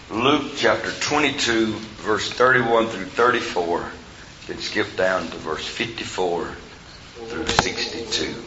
Luke chapter 22, verse 31 through 34. Then skip down to verse 54 through 62.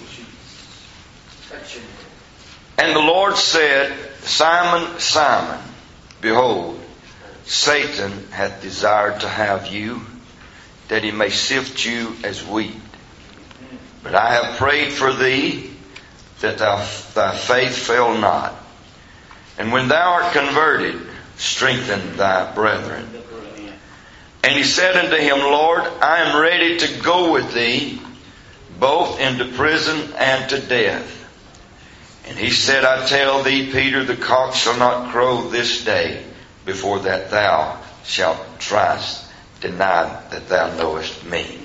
And the Lord said, Simon, Simon, behold, Satan hath desired to have you, that he may sift you as wheat. But I have prayed for thee, that thy faith fail not. And when thou art converted, strengthen thy brethren. And he said unto him, Lord, I am ready to go with thee, both into prison and to death. And he said, I tell thee, Peter, the cock shall not crow this day before that thou shalt thrice deny that thou knowest me.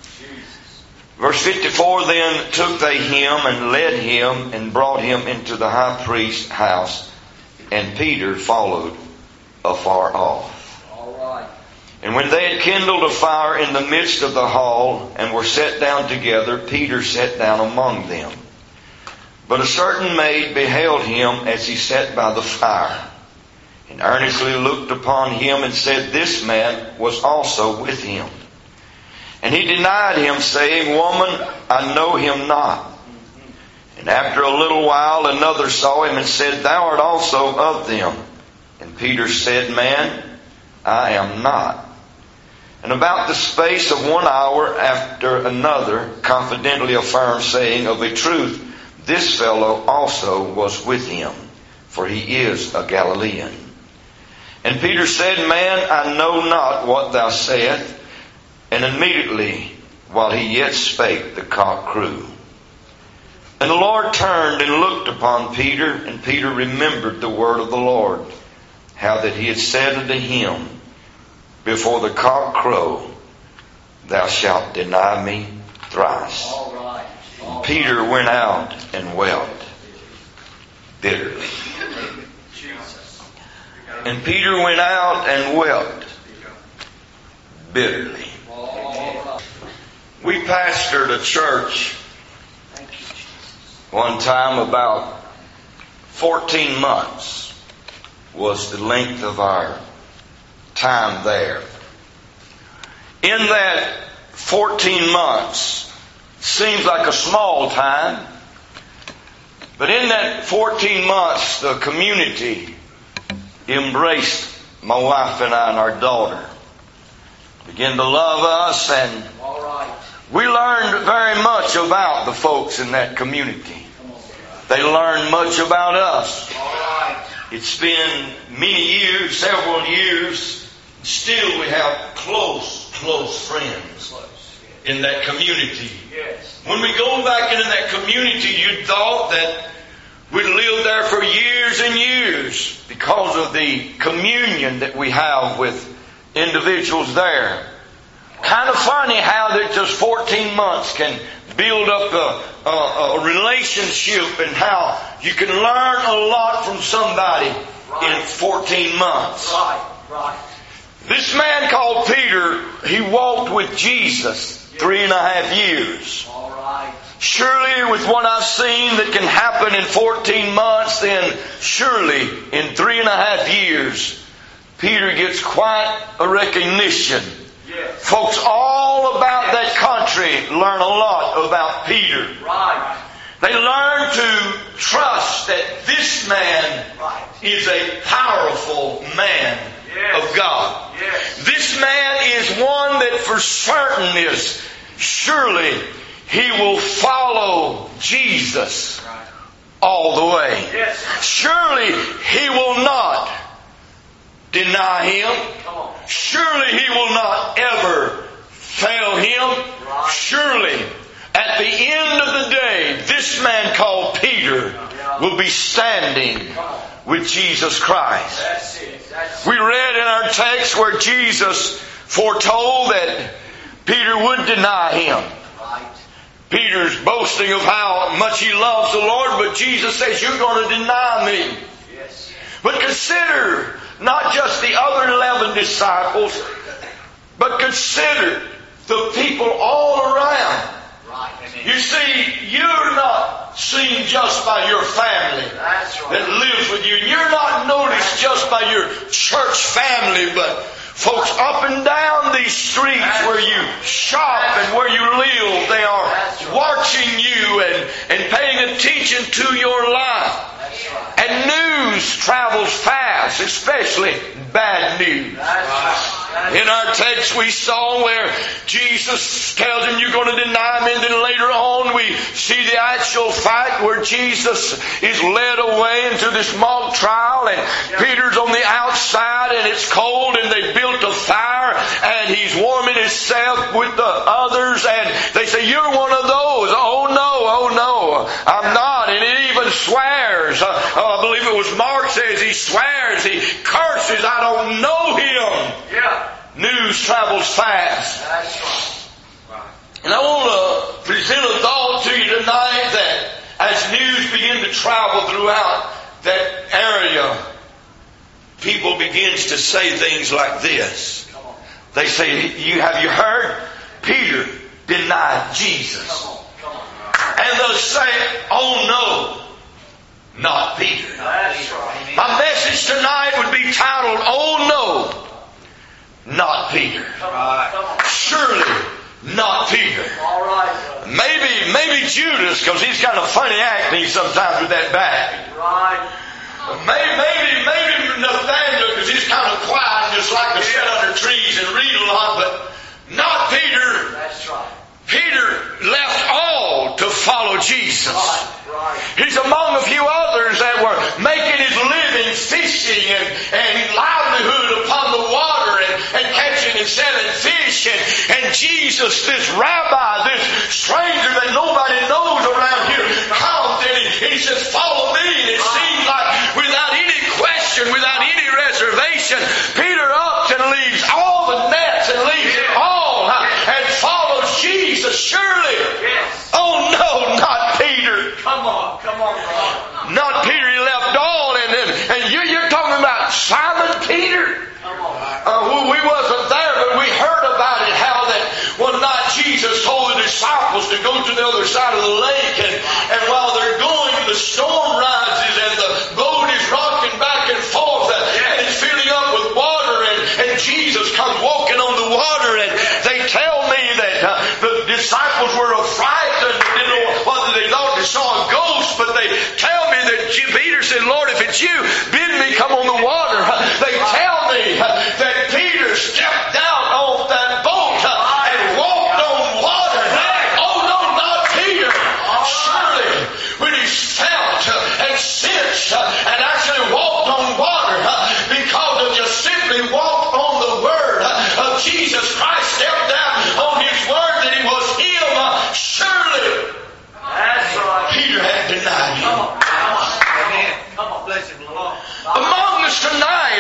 Verse 54, Then took they him and led him and brought him into the high priest's house, and Peter followed afar off. All right. And when they had kindled a fire in the midst of the hall and were set down together, Peter sat down among them. But a certain maid beheld him as he sat by the fire, and earnestly looked upon him and said, This man was also with him. And he denied him, saying, Woman, I know him not. And after a little while another saw him and said, Thou art also of them. And Peter said, Man, I am not. And about the space of 1 hour after another confidently affirmed, saying, Of a truth, this fellow also was with him, for he is a Galilean. And Peter said, Man, I know not what thou sayest. And immediately, while he yet spake, the cock crew. And the Lord turned and looked upon Peter, and Peter remembered the word of the Lord, how that he had said unto him, Before the cock crow, thou shalt deny me thrice. All right. And Peter went out and wept bitterly. And Peter went out and wept bitterly. We pastored a church one time. About 14 months was the length of our time there. In that 14 months, seems like a small time, but in that 14 months, the community embraced my wife and I and our daughter, began to love us, and we learned very much about the folks in that community. They learned much about us. It's been many years, several years. Still we have close friends in that community. When we go back into that community, you'd thought that we'd lived there for years and years because of the communion that we have with individuals there. Kind of funny how that just 14 months can build up a relationship, and how you can learn a lot from somebody in 14 months. This man called Peter, he walked with Jesus 3.5 years. Surely with what I've seen that can happen in 14 months, then surely in 3.5 years, Peter gets quite a recognition. Folks all about that country learn a lot about Peter. They learn to trust that this man is a powerful man of God. This man is one that for certain is, surely he will follow Jesus all the way. Surely he will not deny him. Surely he will not ever fail him. Surely at the end of the day, this man called Peter will be standing with Jesus Christ. We read in our text where Jesus foretold that Peter would deny him. Peter's boasting of how much he loves the Lord, but Jesus says, You're going to deny me. But consider not just the other 11 disciples, but consider the people all around. You see, you're not seen just by your family that lives with you. You're not noticed just by your church family, but folks up and down these streets where you shop and where you live, they are watching you and paying attention to your life. And news travels fast, especially bad news. In our text we saw where Jesus tells him you're going to deny me, and then later on we see the actual fact where Jesus is led away into this mock trial, and Peter's on the outside and it's cold and they built a fire and he's warming himself with the others, and they say, you're one of those. Oh no, I'm not. And it even swears. I believe it was Mark says he swears, he curses, I don't know him. Yeah. News travels fast. That's right. And I want to present a thought to you tonight that as news begin to travel throughout that area, people begins to say things like this. They say, have you heard? Peter denied Jesus. Come on. And they'll say, oh no, not Peter. That's right. My message tonight would be titled, oh no, not Peter. Surely not Peter. Maybe Judas, because he's kind of funny acting sometimes with that bag. Right. Maybe Nathaniel, because he's kind of quiet and just like to sit under trees and read a lot, but not Peter. That's right. Peter left all to follow Jesus. Right. He's among a few others that were making his living fishing and livelihood upon the water and catching and selling fish. And Jesus, this rabbi, this stranger that nobody knows around here, comes and he says, follow me. And it seems like without any question, without any reservation, Peter ups and leaves all the nets and leaves it all and follows Jesus. Surely. Yes. Oh no, not Peter. Come on, brother. Not Peter. He left all, and you're talking about Simon Peter. Come on. We wasn't there, but we heard about it. How that one night Jesus told the disciples to go to the other side of the lake, and while they're going, the storm rises and the boat is rocking back and forth, and it's filling up with water, and Jesus comes walking on the water, and they tell me that the disciples were frightened, didn't know whether they thought they saw a ghost, but they tell me that Peter said, Lord, if it's you, bid me come on the water. They tell me that Peter stepped out off that boat and walked on water. Oh no, not Peter. Surely when he felt and sensed and actually walked on water, because of just simply walked on the word of Jesus Christ, stepped out on his word that he was him, surely that's right. Peter had denied him. Come on, bless him, Lord. Among us tonight,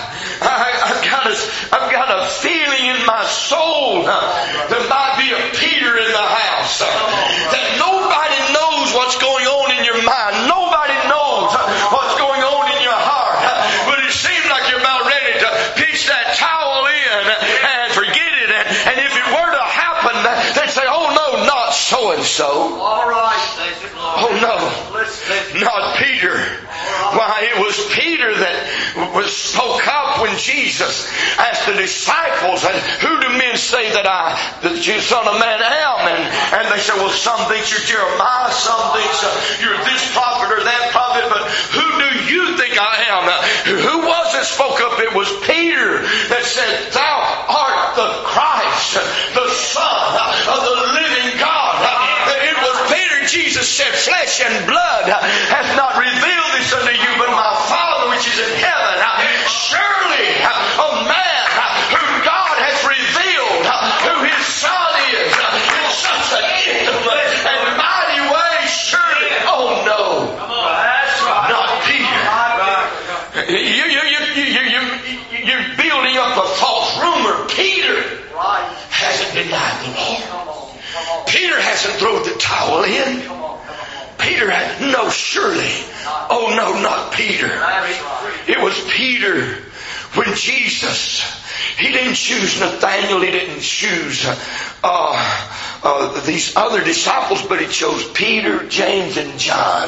I've got a feeling in my soul there might be a Peter in the house. That nobody knows what's going on in your mind. Nobody knows what's going on in your heart. But it seems like you're about ready to pitch that towel in and forget it. And if it were to happen, they'd say, oh no, not so-and-so. All right. Oh no, not Peter. Why, it was Peter that spoke up when Jesus asked the disciples, and who do men say that the Son of Man am? And they said, well, some think you're Jeremiah, some think you're this prophet or that prophet, but who do you think I am? Who was it spoke up? It was Peter that said, thou art the Christ, the Son of the living God. It was Peter. Jesus said, flesh and blood hath not revealed this unto you, but my Father which is in heaven. Surely a man whom God has revealed who his Son is in such an intimate and mighty way, surely, oh no, not Peter. You're building up a false rumor. Peter hasn't denied the Lord. Peter hasn't thrown the towel in. Peter had, no, surely. Oh no, not Peter. It was Peter when Jesus, he didn't choose Nathaniel, he didn't choose these other disciples, but He chose Peter, James, and John.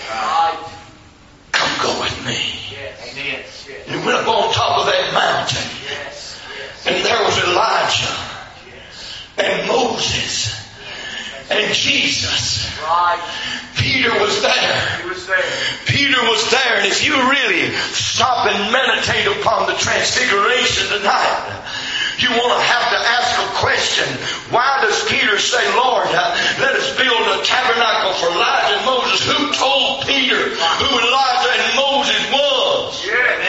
Come go with me. And He went up on top of that mountain. And there was Elijah and Moses and Jesus. Peter was there. Peter was there. And if you really stop and meditate upon the transfiguration tonight, you want to have to ask a question. Why does Peter say, Lord, let us build a tabernacle for Elijah and Moses? Who told Peter who Elijah and Moses was?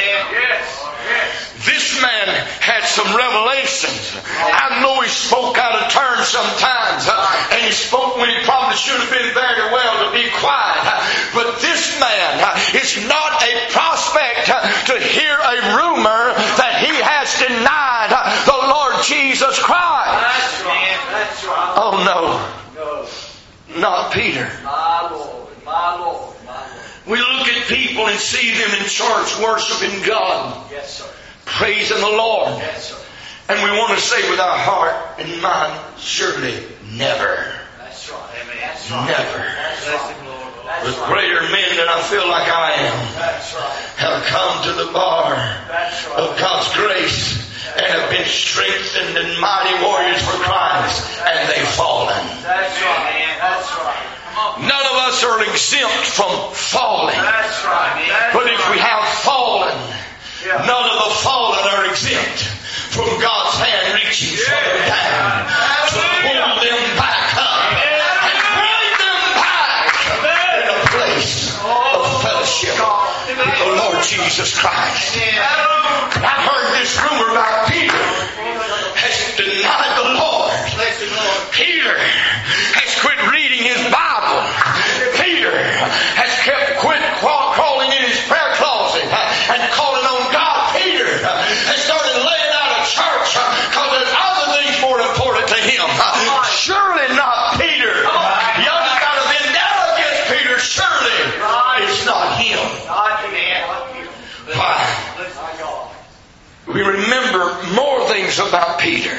This man had some revelations. I know he spoke out of turn sometimes. And he spoke when he probably should have been very well to be quiet. But this man is not a prospect to hear a rumor that he has denied the Lord Jesus Christ. That's right. Oh no. Not Peter. My Lord, my Lord, my Lord. We look at people and see them in church worshiping God. Yes, sir. Praising the Lord. Yes, sir. And we want to say with our heart and mind, surely never. That's right. Amen. That's right. Never. That's right. The greater men than I feel like I am That's right. have come to the bar That's right. of God's grace and have been strengthened and mighty warriors for Christ, and they've fallen. That's right, man. That's right. Come on. None of us are exempt from falling. That's right, man. But if we have fallen, Yeah. none of the fallen are exempt from God's hand reaching further down to pull them back up and bring them back in a place of fellowship with the Lord Jesus Christ. I heard this rumor about Peter has denied the Lord. Peter has quit reading his Bible. Peter has quit crawling in his prayer closet and calling on God. Peter has started laying out of church because there's other things more important to him. Surely not Peter. You just got a vendetta against Peter. Surely it's not him. Why? We remember more things about Peter.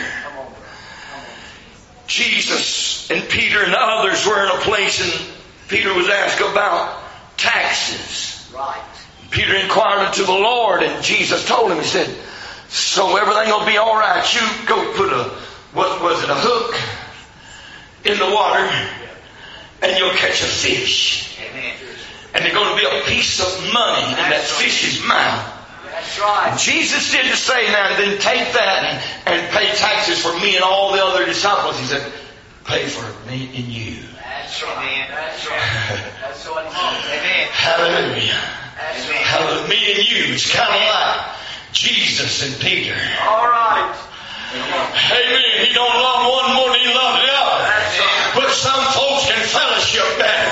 Jesus and Peter and others were in a place, and Peter was asked about taxes. Right. Peter inquired unto the Lord, and Jesus told him, He said, so everything will be all right. You go put a hook in the water, and you'll catch a fish. Amen. And there's going to be a piece of money in that fish's mouth. That's right. Jesus didn't say, now then take that and pay taxes for me and all the other disciples. He said, pay for me and you. That's right, man. That's right. That's what He wants. Amen. Hallelujah. That's right. Hallelujah. Me and you. It's kind of like Jesus and Peter. All right. Amen. He don't love one more than he loves the other. That's right. But some folks can fellowship better.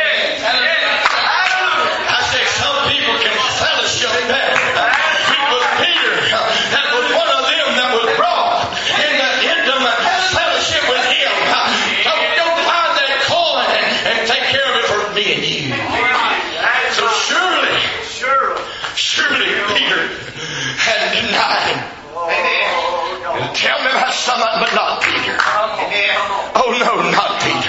I say some people can fellowship better. Because Peter, that was one of them that was brought in the intimate fellowship with him. Don't find that coin and take care of it for me and you. So surely Peter had denied him. Tell me about someone, but not Peter. Oh no, not Peter.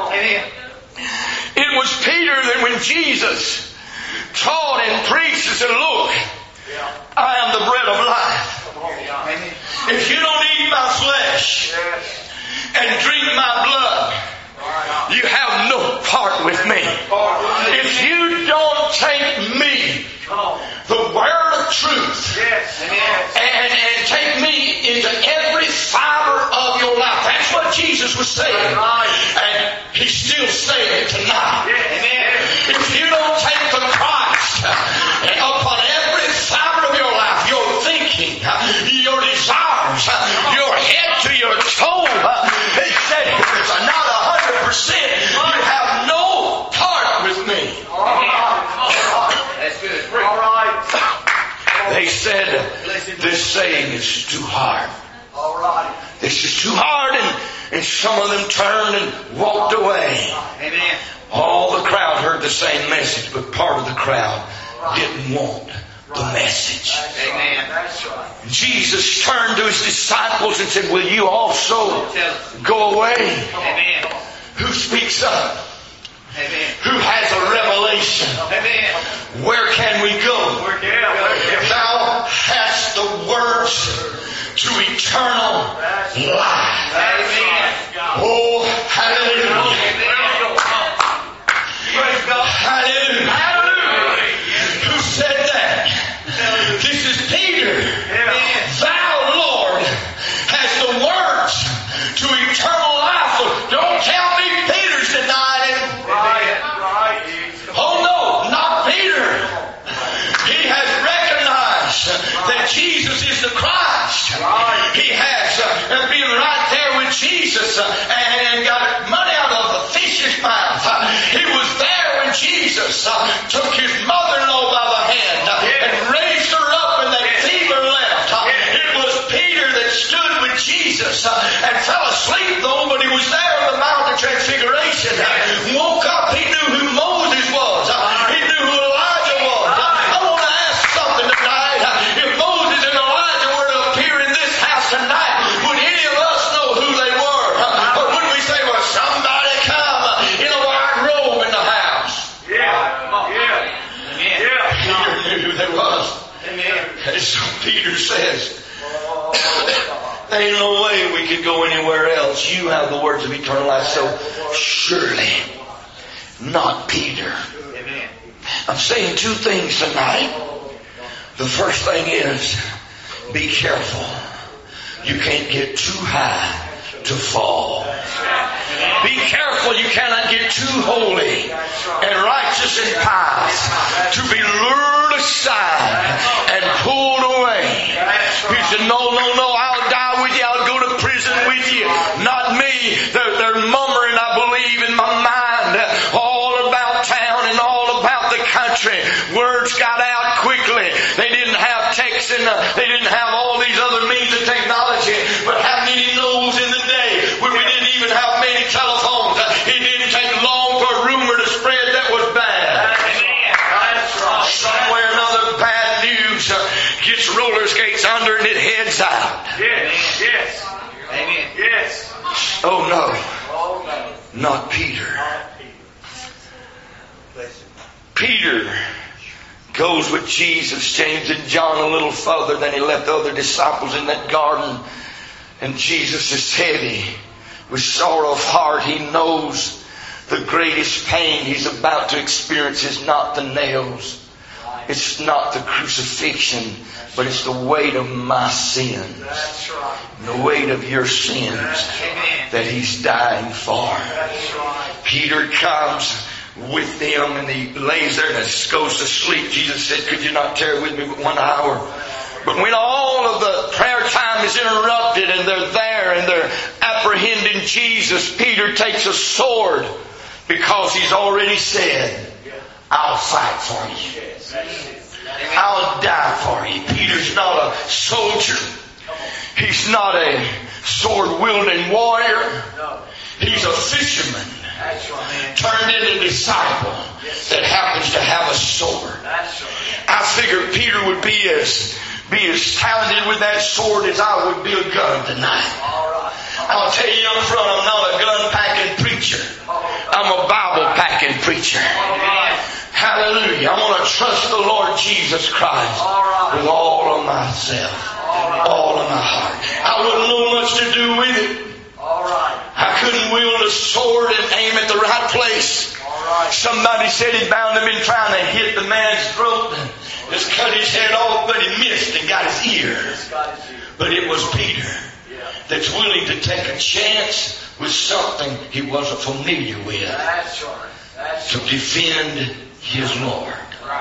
It was Peter that when Jesus taught and preached and said, look, I am the bread of life. If you don't eat my flesh and drink my blood, you have no part with me. If you don't take me, the word of truth, and take me into every fiber of your life. That's what Jesus was saying. And He's still saying it tonight. If you don't take the Christ upon every fiber of your life, your thinking, your desires, your head to your toe, He said, if it's not 100%, you have no part with me. That's good. All right. They said, this saying is too hard. All right. This is too hard, and some of them turned and walked away. Amen. All the crowd heard the same message, but part of the crowd didn't want the message. Amen. That's right. Jesus turned to his disciples and said, will you also go away? Amen. Who speaks up? Amen. Who has a revelation? Amen. Where can we go? Thou Amen. hast the words to eternal life. Oh, hallelujah. Praise God. Hallelujah. Who said that? This is Peter. Thou, Lord, has the words to eternal life. Don't tell me Peter's denied him. Oh no, not Peter. He has recognized that Jesus is the Christ. He has been right there with Jesus and got money out of the fish's mouth. He was there when Jesus took his mother-in-law by the hand and raised her up and that fever left. It was Peter that stood with Jesus and fell asleep though, but he was there on the Mount of Transfiguration. Woke up, he knew who Moses was. He knew who Elijah was. I want to ask something tonight. If Moses and Elijah were to appear in this house tonight, would any of us know who they were? Or would we say, well, somebody come in a white robe in the house? Peter knew who they was. And so Peter says, there ain't no way we could go anywhere else. You have the words of eternal life. So surely not Peter. I'm saying two things tonight. The first thing is, be careful. You can't get too high to fall. Be careful, you cannot get too holy and righteous and pious to be lured aside and pulled away. He said, no, I'll die with you, I'll go to prison with you. Not me. They're murmuring, I believe, in my mind all about town and all about the country. Words got out quickly. They didn't have text and they didn't have all these other means of technology. But how many knows in the day when we didn't even have many telephones, it didn't take long for a rumor to spread that was bad. Somewhere another bad news gets roller skates under and it heads out. Oh no, not Peter. Peter goes with Jesus, James and John a little further than he left the other disciples in that garden. And Jesus is heavy with sorrow of heart. He knows the greatest pain he's about to experience is not the nails. It's not the crucifixion, but it's the weight of my sins. The weight of your sins that he's dying for. Peter comes with them and he lays there and goes to sleep. Jesus said, could you not tarry with me but 1 hour? But when all of the prayer time is interrupted and they're there and they're apprehending Jesus, Peter takes a sword because he's already said, I'll fight for you. I'll die for you. Peter's not a soldier. He's not a sword-wielding warrior. He's a fisherman turned into a disciple that happens to have a sword. I figured Peter would be as talented with that sword as I would be a gun tonight. I'll tell you up front, I'm not a gun-packing preacher. I'm a Bible-packing preacher. Hallelujah. I want to trust the Lord Jesus Christ with all of myself, all of my heart. I wouldn't know much to do with it. I couldn't wield a sword and aim at the right place. Somebody said he'd bound him in trying to hit the man's throat and just cut his head off, but he missed and got his ear. But it was Peter that's willing to take a chance with something he wasn't familiar with to defend his Lord.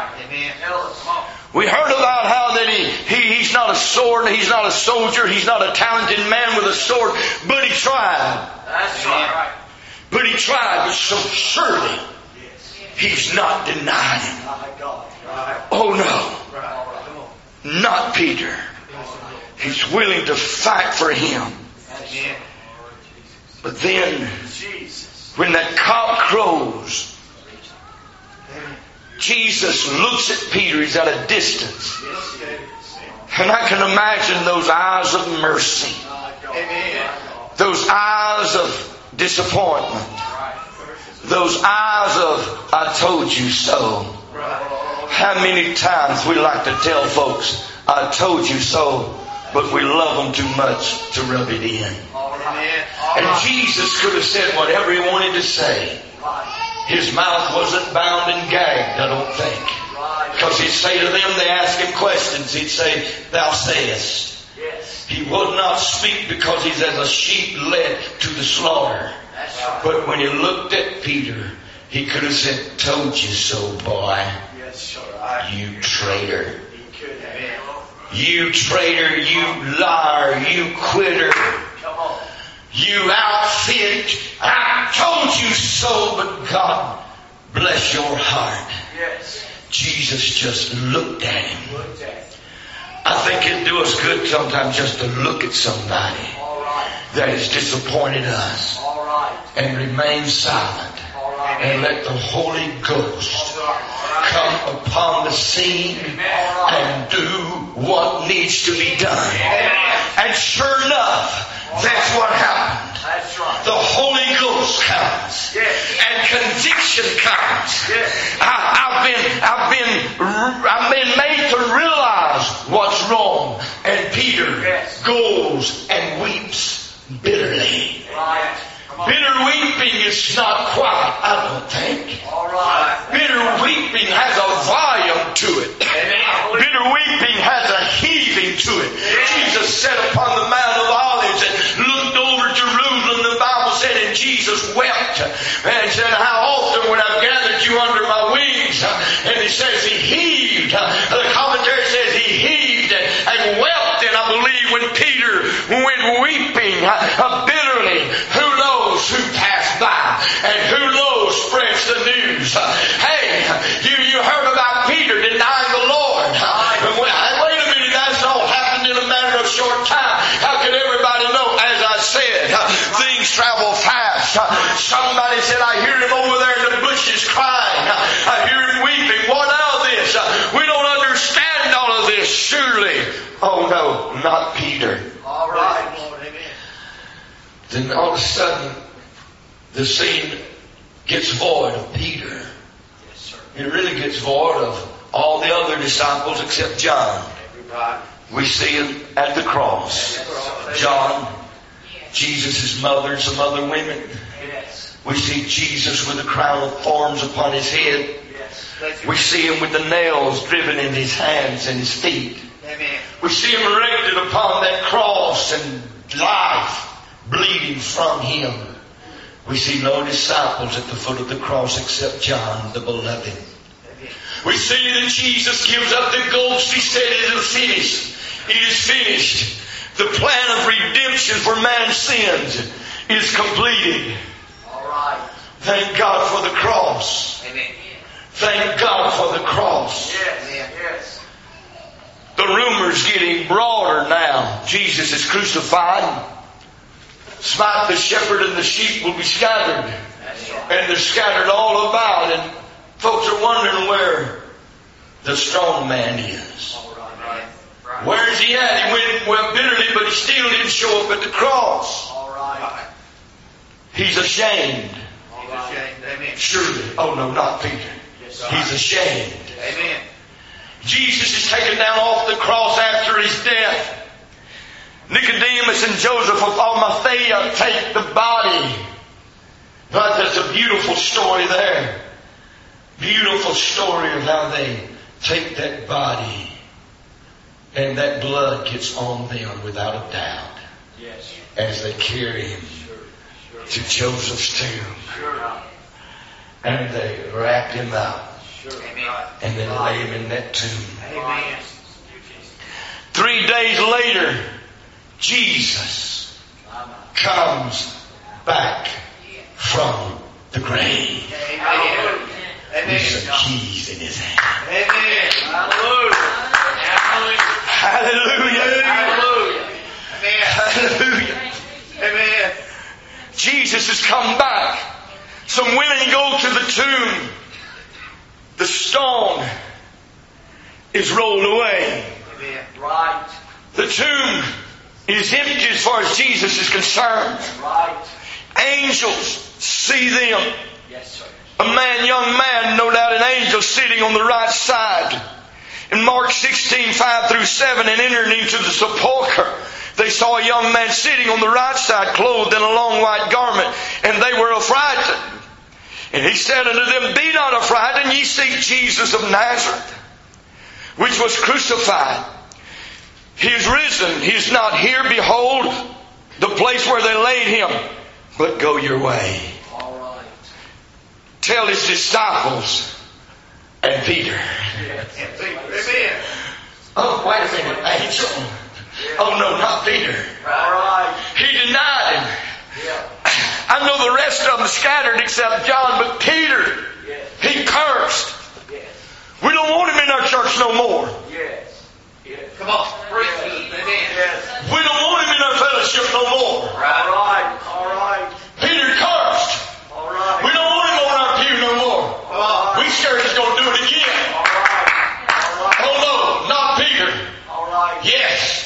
We heard about how that he's not a sword, he's not a soldier, he's not a talented man with a sword, but he tried. But he tried, but so surely he's not denying him. Oh no, not Peter. He's willing to fight for him. But then, when that cock crows, Jesus looks at Peter. He's at a distance. And I can imagine those eyes of mercy. Those eyes of disappointment. Those eyes of, I told you so. How many times we like to tell folks, I told you so, but we love them too much to rub it in. And Jesus could have said whatever He wanted to say. His mouth wasn't bound and gagged, I don't think. Because He'd say to them, they ask Him questions, He'd say, Thou sayest. He would not speak because He's as a sheep led to the slaughter. But when He looked at Peter, He could have said, Told you so, boy. You traitor. You traitor, you liar, you quitter. You outfit. I told you so, but God bless your heart. Jesus just looked at him. I think it'd do us good sometimes just to look at somebody that has disappointed us and remain silent and let the Holy Ghost come upon the scene and do what needs to be done. And sure enough, that's what happened. The Holy Ghost comes and conviction comes. I've been made to realize what's wrong. And Peter goes and weeps bitterly. Bitter weeping is not quiet, I don't think. Bitter weeping has a volume to it. Bitter weeping has a heaving to it. Jesus sat upon the Mount of Olives and looked over Jerusalem. The Bible said, and Jesus wept. And he said, how often would I've gathered you under my wings? And he says he heaved. The commentary says he heaved and wept. And I believe when Peter went weeping bitterly, who knows who passed by and who knows spreads the news. Hey, you heard about Peter denying the Lord. Wait a minute, that's all happened in a matter of short time. How could everybody know? As I said, things travel fast. Somebody said, I hear him over there in the bushes crying. I hear him weeping. What of this? We don't understand all of this, surely. Oh no, not Peter. All right. Then all of a sudden, the scene gets void of Peter. It really gets void of all the other disciples except John. We see him at the cross. John, Jesus' mother, and some other women. We see Jesus with a crown of thorns upon his head. We see him with the nails driven in his hands and his feet. We see him erected upon that cross and life bleeding from him. We see no disciples at the foot of the cross except John, the beloved. We see that Jesus gives up the ghost. He said, it is finished. It is finished. The plan of redemption for man's sins is completed. All right. Thank God for the cross. Amen. Thank God for the cross. Yes. The rumor's getting broader now. Jesus is crucified. Smite the shepherd and the sheep will be scattered. And they're scattered all about. And folks are wondering where the strong man is. Where is he at? He went well bitterly, but he still didn't show up at the cross. He's ashamed. Surely. Oh no, not Peter. He's ashamed. Amen. Jesus is taken down off the cross after his death. Nicodemus and Joseph of Arimathea take the body. But there's a beautiful story there. Beautiful story of how they take that body and that blood gets on them without a doubt. Yes. As they carry him to Joseph's tomb. And they wrap him up. And they lay him in that tomb. Amen. 3 days later, Jesus comes back from the grave. Amen. With some keys in his hand. Amen. Hallelujah. Hallelujah. Hallelujah. Hallelujah. Amen. Jesus has come back. Some women go to the tomb. The stone is rolled away. Right. The tomb is empty as far as Jesus is concerned. Right. Angels see them. Yes, sir. A young man, no doubt an angel sitting on the right side. In Mark 16, 5 through 7, and entering into the sepulchre, they saw a young man sitting on the right side, clothed in a long white garment, and they were affrighted. And he said unto them, Be not affrighted, ye seek Jesus of Nazareth, which was crucified. He is risen. He is not here. Behold, the place where they laid him. But go your way. All right. Tell his disciples and Peter. Yes. Amen. Oh, wait a minute, angel. Oh no, not Peter. All right. He denied him. Yeah. I know the rest of them scattered except John, but Peter, Yes. he cursed. Yes. We don't want him in our church no more. Yes. Yes. Come on. Preach it. Amen. Yes. We don't want him in our fellowship no more. All right. All right. Peter cursed. All right. We don't want him on our pew no more. We sure he's going to do it again. All right. All right. Oh no, not Peter. All right. Yes.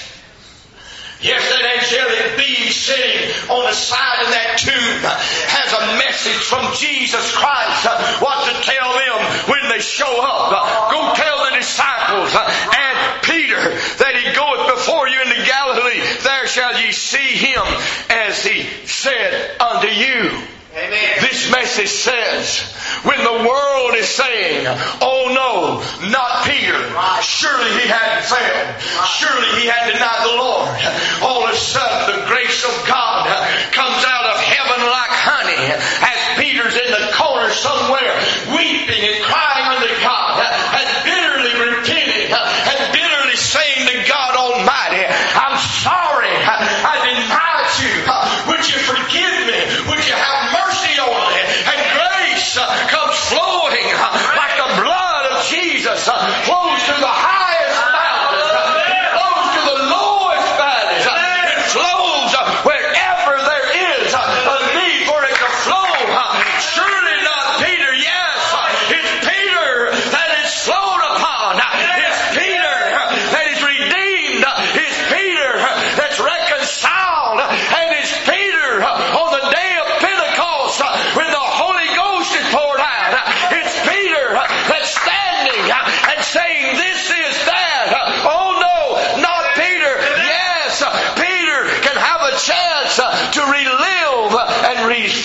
Yes, that angelic being sitting on the side of that tomb has a message from Jesus Christ what to tell them when they show up. Go tell the disciples and Peter that he goeth before you into Galilee. There shall ye see him as he said unto you. Amen. This message says, when the world is saying, oh no, not Peter. Surely he hadn't failed. Surely he had denied the Lord. All of a sudden the grace of God comes out of heaven like honey as Peter's in the corner somewhere weeping and crying unto God and bitterly repenting and bitterly saying to God Almighty, I'm sorry, I denied you. Would you forgive me? Would you have mercy on me? And grace comes flowing like the blood of Jesus flows to the highest mountains, it flows to the lowest valleys, it flows wherever there is a need for it to flow. Surely not Peter, yes, it's Peter that is flowed upon, it's Peter that is redeemed, it's Peter that's reconciled, and it's Peter on the day of Pentecost when the Holy Ghost is poured out. It's Peter that's standing and saying, this is that. Oh no, not Peter. Yes, Peter can have a chance to relive and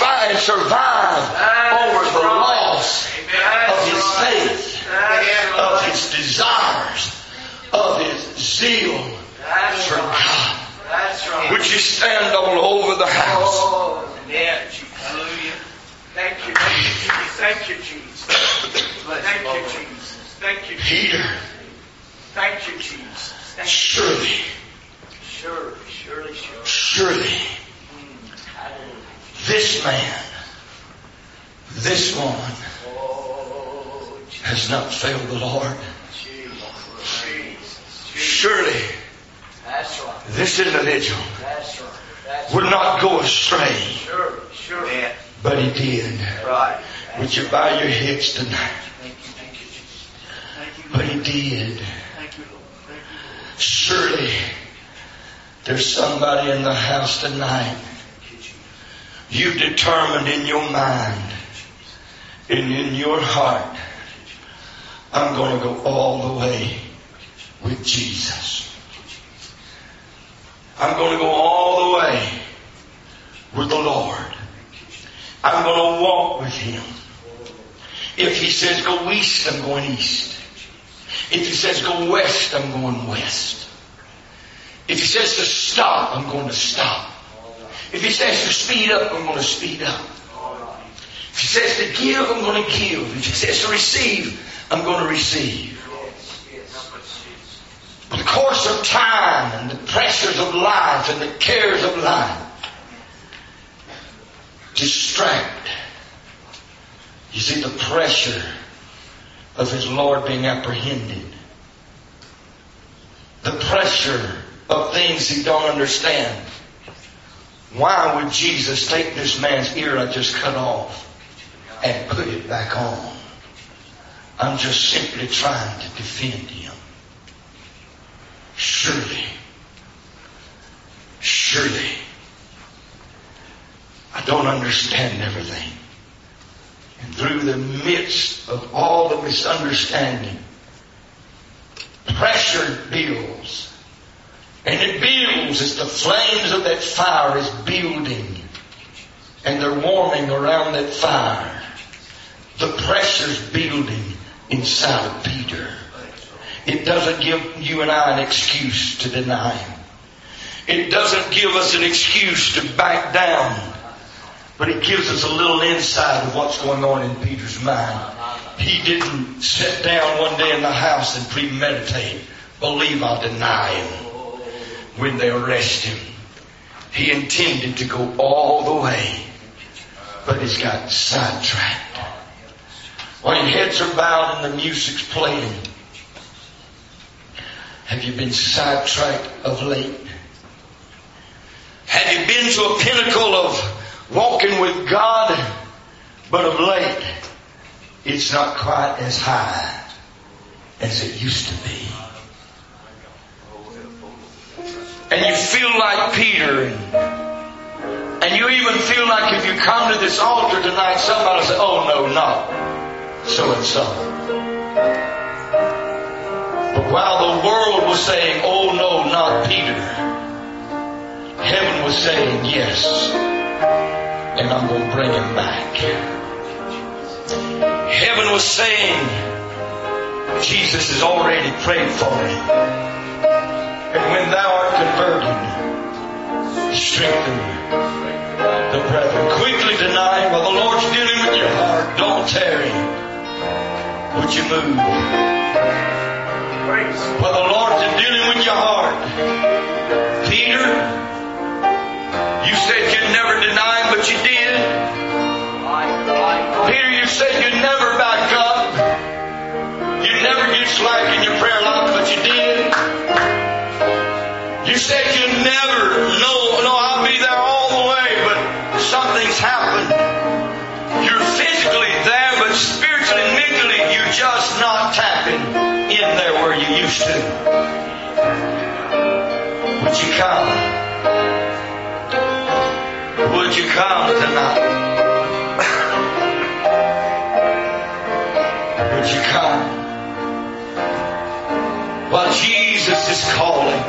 survive over the loss of his faith, of his desires, of his zeal for God. That's right. Would you stand all over the house? Oh, yeah, Jesus. Hallelujah. Thank you, Jesus. Thank you, Jesus. Thank you, Jesus. Thank you, Jesus. Peter, Thank you, Jesus. Thank you. surely, Surely. surely, Hallelujah. this man, this woman Oh, Jesus. has not failed the Lord. Jesus. Surely, That's right. this individual That's right. That's would right. not go astray, Sure. Yeah. but he did. Right. Would you bow your heads tonight? Thank you, Jesus. Thank you, But he did. Thank you, Lord. Thank you, Surely, there's somebody in the house tonight. You've determined in your mind and in your heart, I'm going to go all the way with Jesus. I'm going to go all the way with the Lord. I'm going to walk with Him. If He says go east, I'm going east. If He says go west, I'm going west. If He says to stop, I'm going to stop. If He says to speed up, I'm going to speed up. If He says to give, I'm going to give. If He says to receive, I'm going to receive. The course of time and the pressures of life and the cares of life distract. You see the pressure of His Lord being apprehended. The pressure of things He don't understand. Why would Jesus take this man's ear I just cut off and put it back on? I'm just simply trying to defend him. surely, I don't understand everything. And through the midst of all the misunderstanding, pressure builds. And it builds as the flames of that fire is building. And they're warming around that fire. The pressure's building inside of Peter. It doesn't give you and I an excuse to deny Him. It doesn't give us an excuse to back down. But it gives us a little insight of what's going on in Peter's mind. He didn't sit down one day in the house and premeditate, believe I'll deny Him when they arrest Him. He intended to go all the way, but he's got sidetracked. When heads are bowed and the music's playing, have you been sidetracked of late? Have you been to a pinnacle of walking with God, but of late, it's not quite as high as it used to be? And you feel like Peter, and you even feel like if you come to this altar tonight, somebody will say, oh no, not so and so. But while the world was saying, oh no, not Peter, heaven was saying, yes, and I'm going to bring him back. Heaven was saying, Jesus has already prayed for him. And when thou art converted, strengthen the brethren. Quickly deny while the Lord's dealing with your heart. Don't tarry. Would you move? While the Lord's dealing with your heart. Peter, you said you'd never deny Him, but you did. Peter, you said you'd never back up. You'd never get slack in your prayer life, but you did. You said you'd never, no, I'll be there all the way, but something's happened. You're physically there, but spiritually and mentally, you're just not tapping in there where you used to. Would you come? Would you come tonight? Would you come? While Jesus is calling.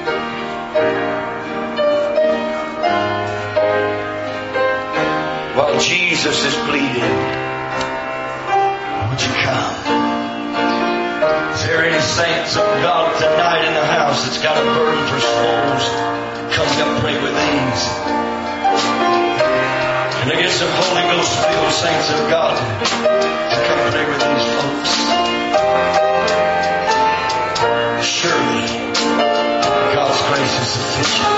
While Jesus is bleeding. Would you come? Is there any saints of God tonight in the house that's got a burden for souls? Come and pray with these. And I get some Holy Ghost filled saints of God to come pray with these folks. Surely God's grace is sufficient.